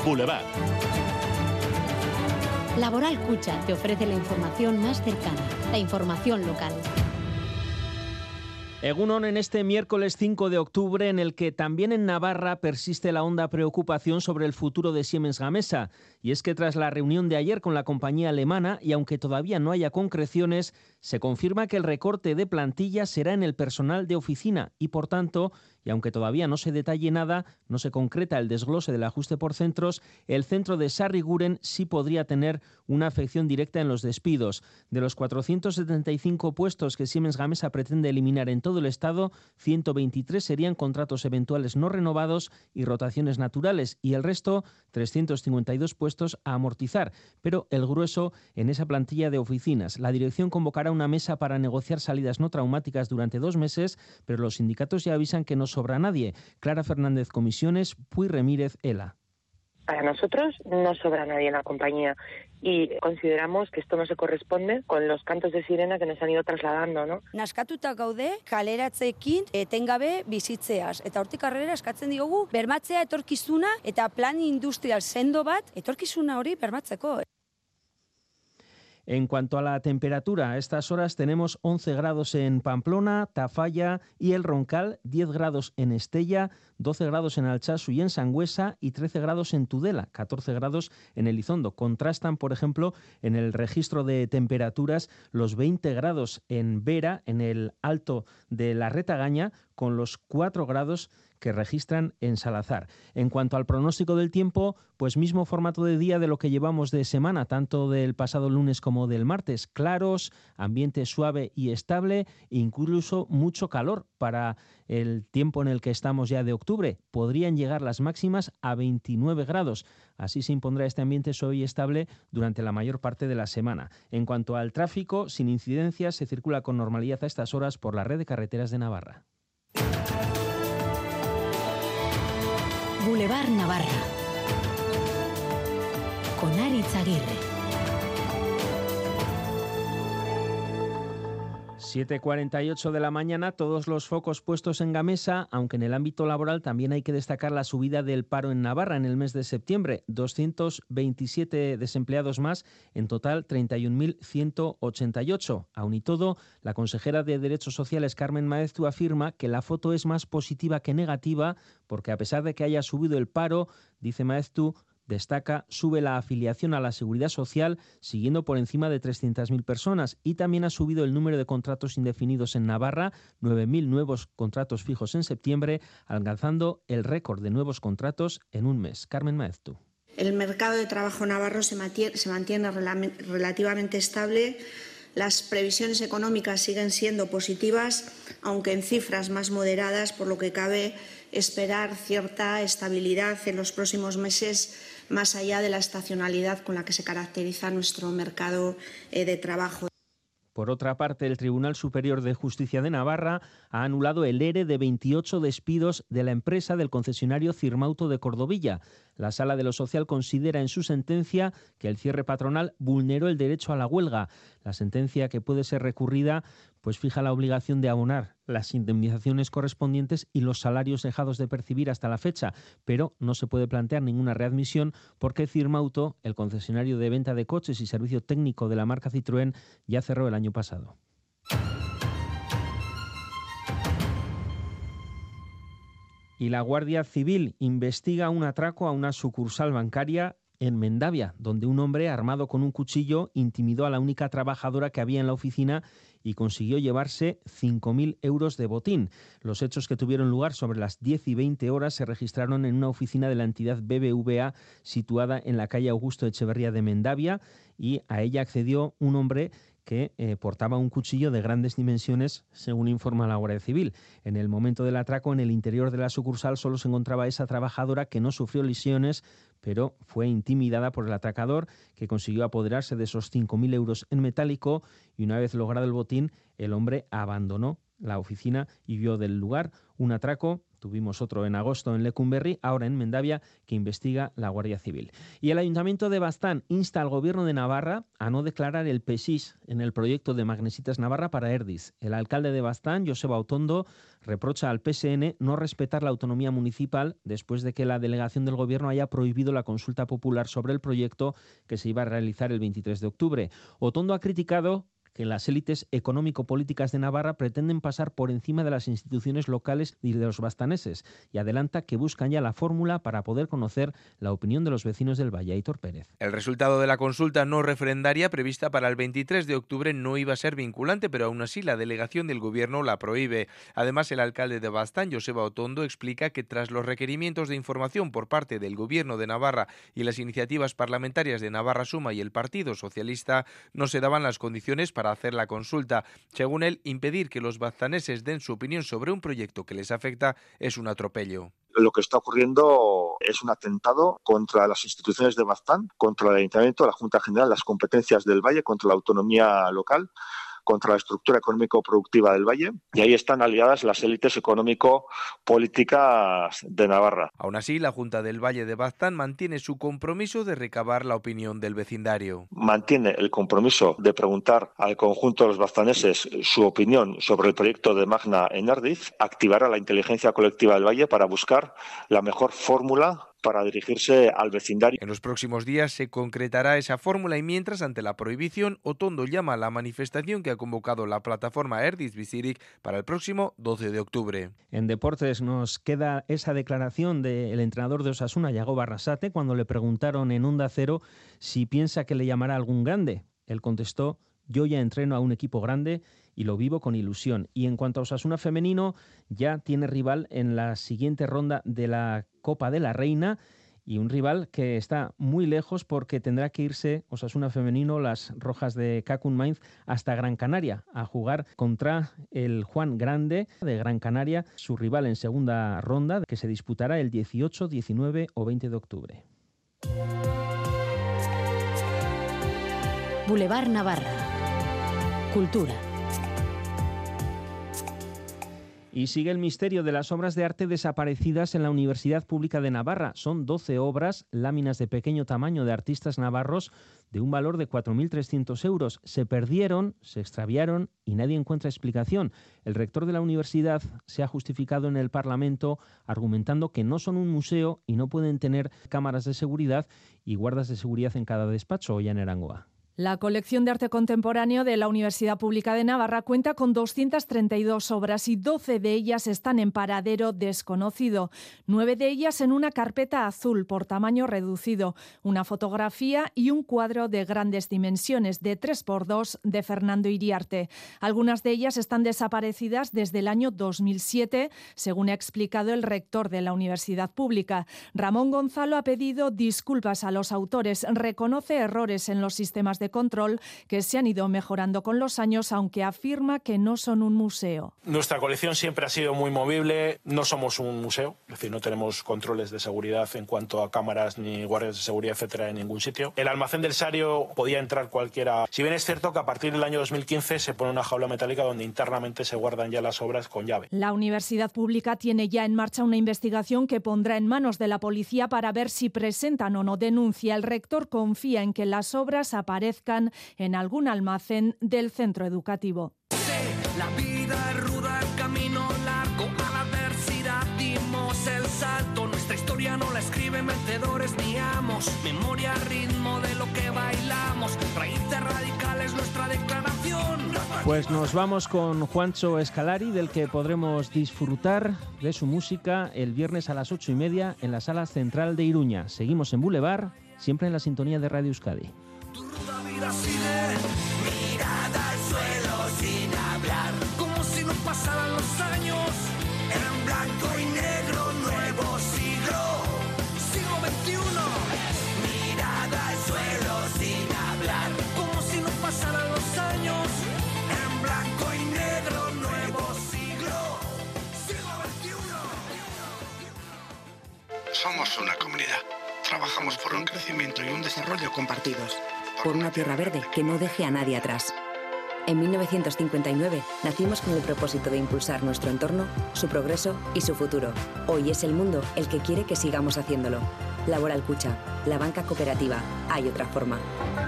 Boulevard. Laboral Cucha te ofrece la información más cercana, la información local. Egunon, en este miércoles 5 de octubre, en el que también en Navarra persiste la honda preocupación sobre el futuro de Siemens Gamesa. Y es que tras la reunión de ayer con la compañía alemana, y aunque todavía no haya concreciones, se confirma que el recorte de plantilla será en el personal de oficina y, por tanto, y aunque todavía no se detalle nada, no se concreta el desglose del ajuste por centros, el centro de Sarriguren sí podría tener una afección directa en los despidos. De los 475 puestos que Siemens Gamesa pretende eliminar en todo el Estado, 123 serían contratos eventuales no renovados y rotaciones naturales, y el resto, 352 puestos a amortizar. Pero el grueso en esa plantilla de oficinas. La dirección convocará una mesa para negociar salidas no traumáticas durante 2 meses, pero los sindicatos ya avisan que no sobra nadie. Clara Fernández, Comisiones, Puy Remírez, ELA. Para nosotros no sobra nadie en la compañía y consideramos que esto no se corresponde con los cantos de sirena que nos han ido trasladando, ¿no? Naskatuta gaude kaleratzeekin etengabe bizitzeaz eta hortik aurrera eskatzen diogu bermatzea etorkizuna eta plan industrial sendo bat etorkizuna hori bermatzeko. En cuanto a la temperatura, a estas horas tenemos 11 grados en Pamplona, Tafalla y El Roncal, 10 grados en Estella, 12 grados en Altsasu y en Sangüesa y 13 grados en Tudela, 14 grados en Elizondo. Contrastan, por ejemplo, en el registro de temperaturas los 20 grados en Vera, en el Alto de la Retagaña, con los 4 grados que registran en Salazar. En cuanto al pronóstico del tiempo, pues mismo formato de día de lo que llevamos de semana, tanto del pasado lunes como del martes. Claros, ambiente suave y estable, e incluso mucho calor para el tiempo en el que estamos ya de octubre. Podrían llegar las máximas a 29 grados. Así se impondrá este ambiente suave y estable durante la mayor parte de la semana. En cuanto al tráfico, sin incidencias, se circula con normalidad a estas horas por la red de carreteras de Navarra. Boulevard Navarra, con Aritz Aguirre. 7:48 de la mañana, todos los focos puestos en Gamesa, aunque en el ámbito laboral también hay que destacar la subida del paro en Navarra en el mes de septiembre. 227 desempleados más, en total 31.188. Aun y todo, la consejera de Derechos Sociales, Carmen Maeztu, afirma que la foto es más positiva que negativa, porque a pesar de que haya subido el paro, dice Maeztu, destaca, sube la afiliación a la Seguridad Social, siguiendo por encima de 300.000 personas, y también ha subido el número de contratos indefinidos en Navarra, 9.000 nuevos contratos fijos en septiembre, alcanzando el récord de nuevos contratos en un mes. Carmen Maeztu. El mercado de trabajo navarro se mantiene relativamente estable. Las previsiones económicas siguen siendo positivas, aunque en cifras más moderadas, por lo que cabe esperar cierta estabilidad en los próximos meses, más allá de la estacionalidad con la que se caracteriza nuestro mercado de trabajo. Por otra parte, el Tribunal Superior de Justicia de Navarra ha anulado el ERE de 28 despidos de la empresa del concesionario Cirmauto de Cordovilla. La Sala de lo Social considera en su sentencia que el cierre patronal vulneró el derecho a la huelga. La sentencia, que puede ser recurrida, pues fija la obligación de abonar las indemnizaciones correspondientes y los salarios dejados de percibir hasta la fecha, pero no se puede plantear ninguna readmisión porque Cirmauto, el concesionario de venta de coches y servicio técnico de la marca Citroën, ya cerró el año pasado. Y la Guardia Civil investiga un atraco a una sucursal bancaria en Mendavia, donde un hombre armado con un cuchillo intimidó a la única trabajadora que había en la oficina y consiguió llevarse 5.000 euros de botín. Los hechos, que tuvieron lugar sobre las 10 y 20 horas, se registraron en una oficina de la entidad BBVA situada en la calle Augusto Echeverría de Mendavia, y a ella accedió un hombre que portaba un cuchillo de grandes dimensiones, según informa la Guardia Civil. En el momento del atraco, en el interior de la sucursal solo se encontraba esa trabajadora, que no sufrió lesiones, pero fue intimidada por el atracador, que consiguió apoderarse de esos 5.000 euros en metálico, y una vez logrado el botín, el hombre abandonó la oficina y vio del lugar un atraco. Tuvimos otro en agosto en Lecumberri, ahora en Mendavia, que investiga la Guardia Civil. Y el Ayuntamiento de Baztán insta al Gobierno de Navarra a no declarar el PESIS en el proyecto de Magnesitas Navarra para Erdiz. El alcalde de Baztán, Joseba Otondo, reprocha al PSN no respetar la autonomía municipal después de que la delegación del Gobierno haya prohibido la consulta popular sobre el proyecto que se iba a realizar el 23 de octubre. Otondo ha criticado que las élites económico-políticas de Navarra pretenden pasar por encima de las instituciones locales y de los bastaneses, y adelanta que buscan ya la fórmula para poder conocer la opinión de los vecinos del Valle. Aitor Pérez. El resultado de la consulta no referendaria prevista para el 23 de octubre no iba a ser vinculante, pero aún así la delegación del Gobierno la prohíbe. Además, el alcalde de Baztán, Joseba Otondo, explica que tras los requerimientos de información por parte del Gobierno de Navarra y las iniciativas parlamentarias de Navarra Suma y el Partido Socialista, no se daban las condiciones para hacer la consulta. Según él, impedir que los baztaneses den su opinión sobre un proyecto que les afecta es un atropello. Lo que está ocurriendo es un atentado contra las instituciones de Baztán, contra el Ayuntamiento, la Junta General, las competencias del Valle, contra la autonomía local, contra la estructura económico-productiva del Valle, y ahí están aliadas las élites económico-políticas de Navarra. Aún así, la Junta del Valle de Baztán mantiene su compromiso de recabar la opinión del vecindario. Mantiene el compromiso de preguntar al conjunto de los baztaneses su opinión sobre el proyecto de Magna en Erdiz, activará la inteligencia colectiva del Valle para buscar la mejor fórmula para dirigirse al vecindario. En los próximos días se concretará esa fórmula y mientras, ante la prohibición, Otondo llama a la manifestación que ha convocado la plataforma Erdiz Bizirik para el próximo 12 de octubre. En deportes nos queda esa declaración del entrenador de Osasuna, Yago Barrasate, cuando le preguntaron en Onda Cero si piensa que le llamará algún grande. Él contestó: yo ya entreno a un equipo grande y lo vivo con ilusión. Y en cuanto a Osasuna femenino, ya tiene rival en la siguiente ronda de la Copa de la Reina, y un rival que está muy lejos porque tendrá que irse Osasuna femenino, las rojas de Cacun Mainz, hasta Gran Canaria a jugar contra el Juan Grande de Gran Canaria, su rival en segunda ronda, que se disputará el 18, 19 o 20 de octubre. Boulevard Navarra. Cultura. Y sigue el misterio de las obras de arte desaparecidas en la Universidad Pública de Navarra. Son 12 obras, láminas de pequeño tamaño de artistas navarros de un valor de 4.300 euros. Se perdieron, se extraviaron y nadie encuentra explicación. El rector de la universidad se ha justificado en el Parlamento argumentando que no son un museo y no pueden tener cámaras de seguridad y guardas de seguridad en cada despacho. Ollane Arangoa. La colección de arte contemporáneo de la Universidad Pública de Navarra cuenta con 232 obras y 12 de ellas están en paradero desconocido. 9 de ellas en una carpeta azul por tamaño reducido, una fotografía y un cuadro de grandes dimensiones de 3x2 de Fernando Iriarte. Algunas de ellas están desaparecidas desde el año 2007, según ha explicado el rector de la Universidad Pública. Ramón Gonzalo ha pedido disculpas a los autores, reconoce errores en los sistemas de control que se han ido mejorando con los años, aunque afirma que no son un museo. Nuestra colección siempre ha sido muy movible, no somos un museo, es decir, no tenemos controles de seguridad en cuanto a cámaras ni guardias de seguridad, etcétera, en ningún sitio. El almacén del Sario podía entrar cualquiera. Si bien es cierto que a partir del año 2015 se pone una jaula metálica donde internamente se guardan ya las obras con llave. La Universidad Pública tiene ya en marcha una investigación que pondrá en manos de la policía para ver si presentan o no denuncia. El rector confía en que las obras aparezcan en algún almacén del centro educativo. La vida es ruda, el camino largo, a la adversidad dimos el salto. Nuestra historia no la escriben vencedores ni amos. Memoria, ritmo de lo que bailamos. Raíces radicales, nuestra declaración. Pues nos vamos con Juancho Escalari, del que podremos disfrutar de su música el viernes a las 8:30 en la Sala Central de Iruña. Seguimos en Boulevard, siempre en la sintonía de Radio Euskadi. Mirada al suelo sin hablar, como si no pasaran los años. En blanco y negro, nuevo siglo XXI. Mirada al suelo sin hablar, como si no pasaran los años. En blanco y negro, nuevo siglo XXI. Somos una comunidad. Trabajamos por un crecimiento y un desarrollo compartidos. Por una tierra verde que no deje a nadie atrás. En 1959 nacimos con el propósito de impulsar nuestro entorno, su progreso y su futuro. Hoy es el mundo el que quiere que sigamos haciéndolo. Laboral Kutxa, la banca cooperativa. Hay otra forma.